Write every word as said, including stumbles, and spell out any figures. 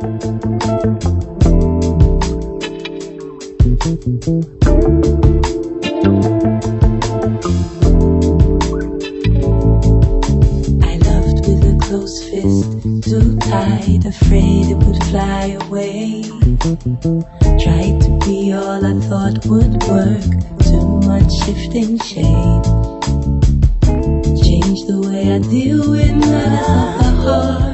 Close fist, too tight, afraid it would fly away. Tried to be all I thought would work, too much shifting shape. Changed the way I deal with matters of the heart.